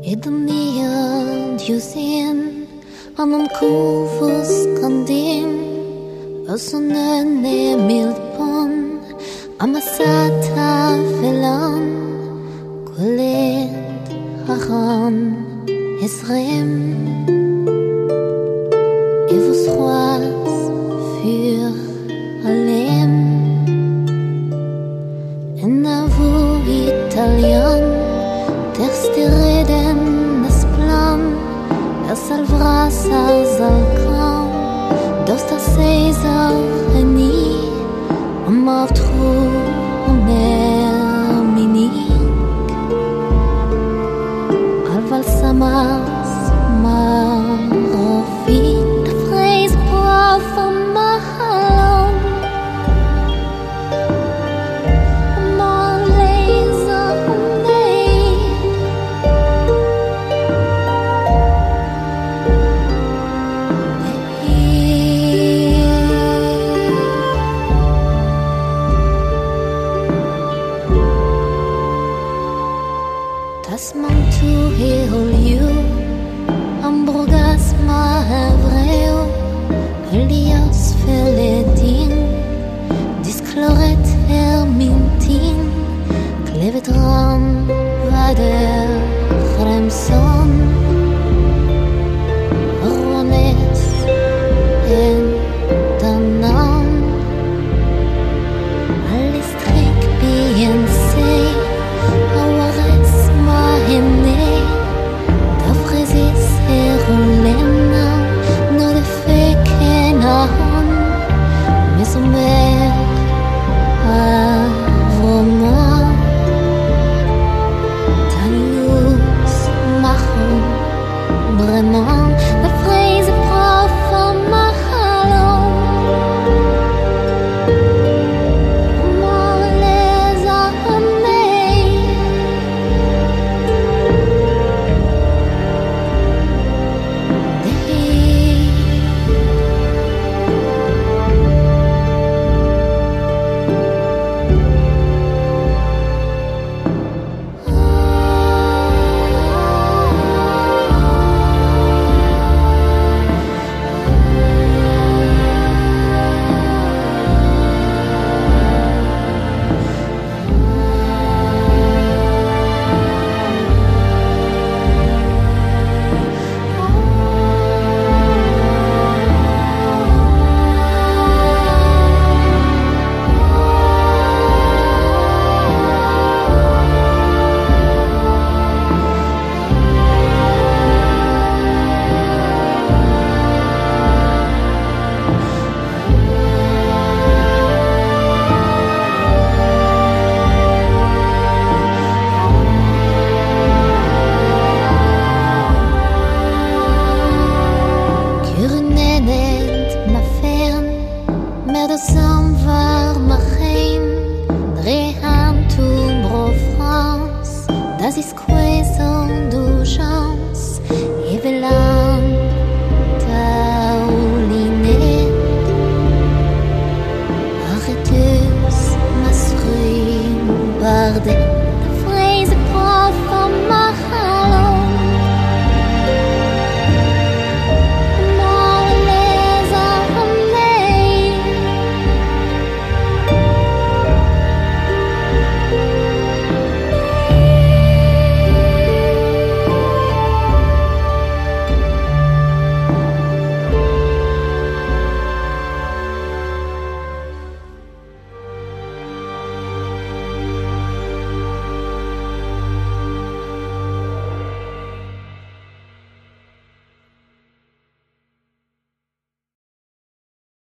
Edonian Diusin Anon kuvus kandim Osonen emilpon Amasata velan Kulet hachan Esrem Evus roas für allem En avu Italian Terste reden das plan Das alvrasa zalkan Dosta Caesar Reni Amav tru Omer minik Alval samas Marofit Freis poaf Mahalon Amar leza Honei Das man tu heoliu Ambrogas ma hevreo Elias feledin Discloret hermintin Klevet ram vader Fremson Rones en danan Alistrik BNC Awares mahene Da frezis herolena No de fekenahon Mesomer Avoma Tanius Machon Breman Da freze profa Mahalon Moleza Honei Mer de samvar machem Drehan tum bro France Das ist